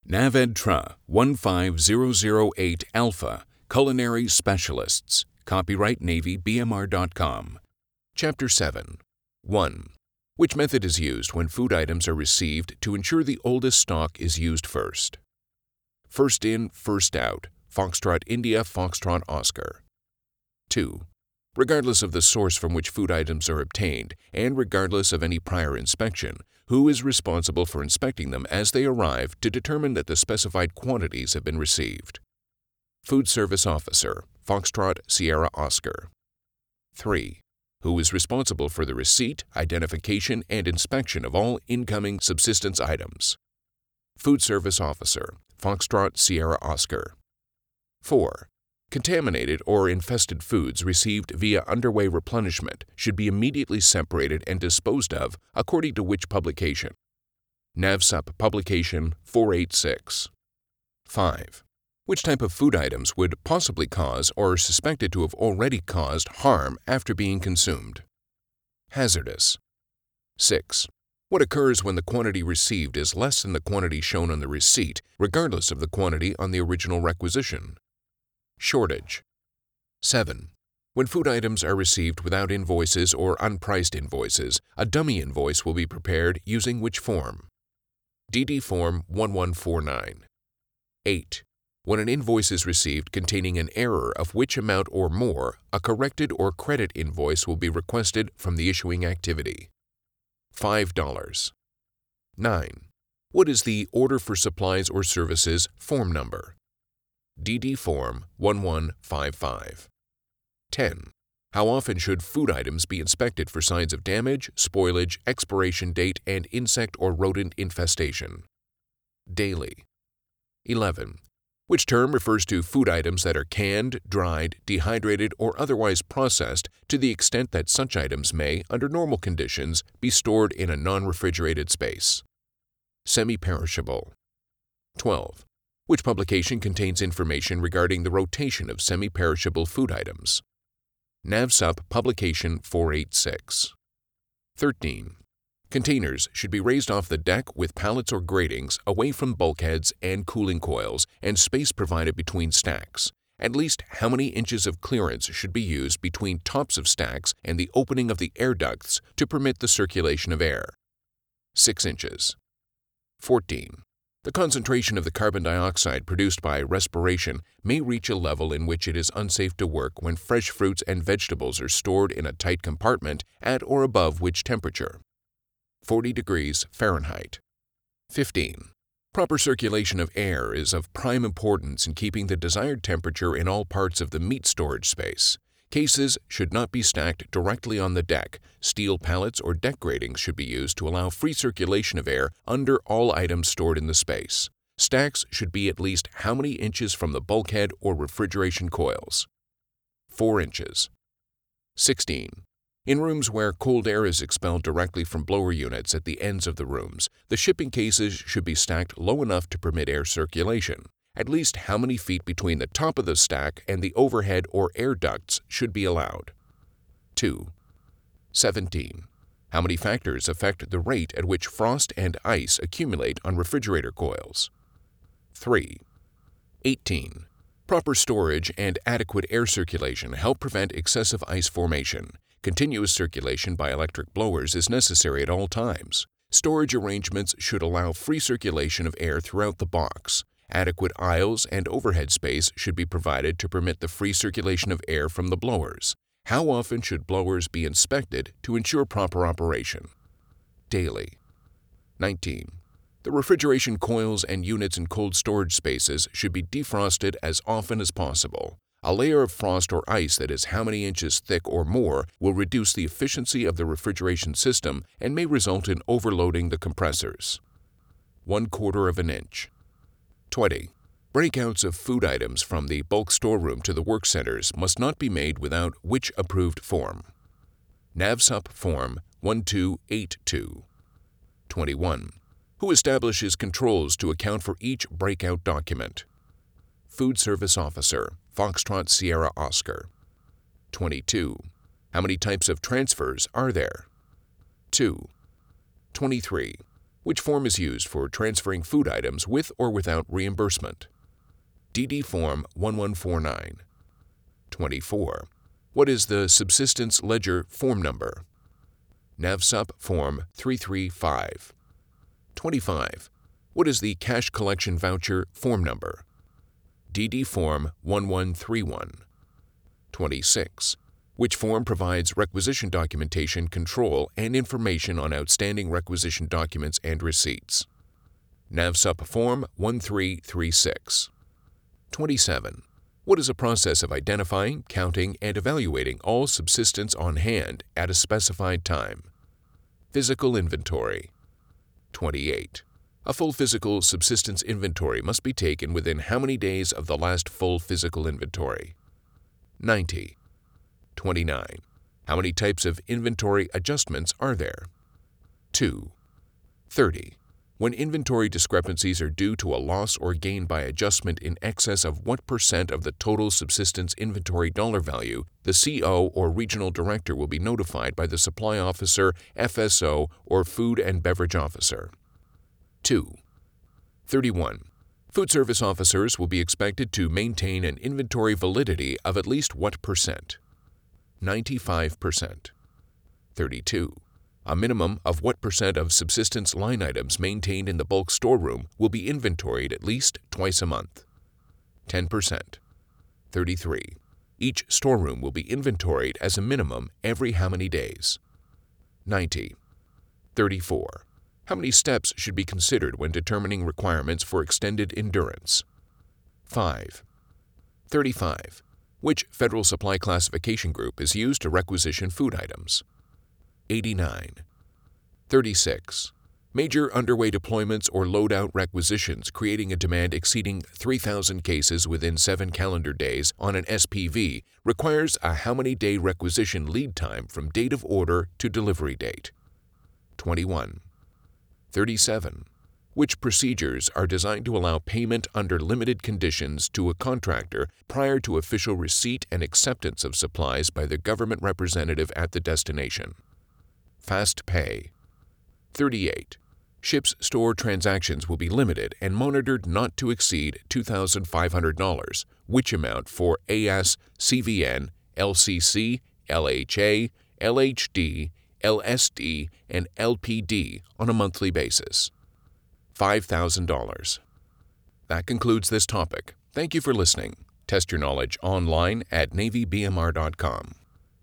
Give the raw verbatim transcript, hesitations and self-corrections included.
NAVEDTRA one five zero zero eight Alpha, Culinary Specialists. Copyright Navy B M R dot com. Chapter seven. one. Which method is used when food items are received to ensure the oldest stock is used first? First in, first out. Foxtrot India, Foxtrot Oscar. two. Regardless of the source from which food items are obtained, and regardless of any prior inspection, who is responsible for inspecting them as they arrive to determine that the specified quantities have been received? Food Service Officer, Foxtrot Sierra Oscar. three. Who is responsible for the receipt, identification, and inspection of all incoming subsistence items? Food Service Officer, Foxtrot Sierra Oscar. four. Contaminated or infested foods received via underway replenishment should be immediately separated and disposed of according to which publication? NAVSUP Publication four eighty-six. five. Which type of food items would possibly cause or are suspected to have already caused harm after being consumed? Hazardous. six. What occurs when the quantity received is less than the quantity shown on the receipt, regardless of the quantity on the original requisition? Shortage. seven. When food items are received without invoices or unpriced invoices, a dummy invoice will be prepared using which form? D D Form one one four nine. eight. When an invoice is received containing an error of which amount or more, a corrected or credit invoice will be requested from the issuing activity? five dollars. nine. What is the Order for Supplies or Services form number? D D Form one one five five. ten. How often should food items be inspected for signs of damage, spoilage, expiration date, and insect or rodent infestation? Daily. eleven. Which term refers to food items that are canned, dried, dehydrated, or otherwise processed to the extent that such items may, under normal conditions, be stored in a non-refrigerated space? Semi-perishable. twelve. Which publication contains information regarding the rotation of semi-perishable food items? NAVSUP Publication four eighty-six. thirteen. Containers should be raised off the deck with pallets or gratings away from bulkheads and cooling coils and space provided between stacks. At least how many inches of clearance should be used between tops of stacks and the opening of the air ducts to permit the circulation of air? six inches. fourteen. The concentration of the carbon dioxide produced by respiration may reach a level in which it is unsafe to work when fresh fruits and vegetables are stored in a tight compartment at or above which temperature? forty degrees Fahrenheit. fifteen. Proper circulation of air is of prime importance in keeping the desired temperature in all parts of the meat storage space. Cases should not be stacked directly on the deck. Steel pallets or deck gratings should be used to allow free circulation of air under all items stored in the space. Stacks should be at least how many inches from the bulkhead or refrigeration coils? four inches. sixteen. In rooms where cold air is expelled directly from blower units at the ends of the rooms, the shipping cases should be stacked low enough to permit air circulation. At least how many feet between the top of the stack and the overhead or air ducts should be allowed? two. seventeen. How many factors affect the rate at which frost and ice accumulate on refrigerator coils? three. eighteen. Proper storage and adequate air circulation help prevent excessive ice formation. Continuous circulation by electric blowers is necessary at all times. Storage arrangements should allow free circulation of air throughout the box. Adequate aisles and overhead space should be provided to permit the free circulation of air from the blowers. How often should blowers be inspected to ensure proper operation? Daily. nineteen. The refrigeration coils and units in cold storage spaces should be defrosted as often as possible. A layer of frost or ice that is how many inches thick or more will reduce the efficiency of the refrigeration system and may result in overloading the compressors. One quarter of an inch. twenty. Breakouts of food items from the bulk storeroom to the work centers must not be made without which approved form? NAVSUP Form one two eight two. twenty-one. Who establishes controls to account for each breakout document? Food Service Officer, Foxtrot Sierra Oscar. twenty-two. How many types of transfers are there? two. twenty-three. Which form is used for transferring food items with or without reimbursement? D D Form one one four nine. twenty-four. What is the Subsistence Ledger Form Number? NAVSUP Form three three five. twenty-five. What is the Cash Collection Voucher Form Number? D D Form one one three one. twenty-six. Which form provides requisition documentation control and information on outstanding requisition documents and receipts? NAVSUP Form one three three six. twenty-seven. What is a process of identifying, counting, and evaluating all subsistence on hand at a specified time? Physical inventory. twenty-eight. A full physical subsistence inventory must be taken within how many days of the last full physical inventory? ninety. twenty-nine. How many types of inventory adjustments are there? two. thirty. When inventory discrepancies are due to a loss or gain by adjustment in excess of what percent of the total subsistence inventory dollar value, the C O or regional director will be notified by the supply officer, F S O, or food and beverage officer. two. thirty-one. Food service officers will be expected to maintain an inventory validity of at least what percent? ninety-five percent. thirty-two. A minimum of what percent of subsistence line items maintained in the bulk storeroom will be inventoried at least twice a month? ten percent. thirty-three. Each storeroom will be inventoried as a minimum every how many days? ninety. thirty-four. How many steps should be considered when determining requirements for extended endurance? five. thirty-five. Which federal supply classification group is used to requisition food items? eighty-nine. thirty-six. Major underway deployments or loadout requisitions creating a demand exceeding three thousand cases within seven calendar days on an S P V requires a how many day requisition lead time from date of order to delivery date? twenty-one. thirty-seven. Which procedures are designed to allow payment under limited conditions to a contractor prior to official receipt and acceptance of supplies by the government representative at the destination? Fast pay. thirty-eight. Ships store transactions will be limited and monitored not to exceed two thousand five hundred dollars, which amount for A S, C V N, L C C, L H A, L H D, L S D, and L P D on a monthly basis? five thousand dollars. That concludes this topic. Thank you for listening. Test your knowledge online at Navy B M R dot com.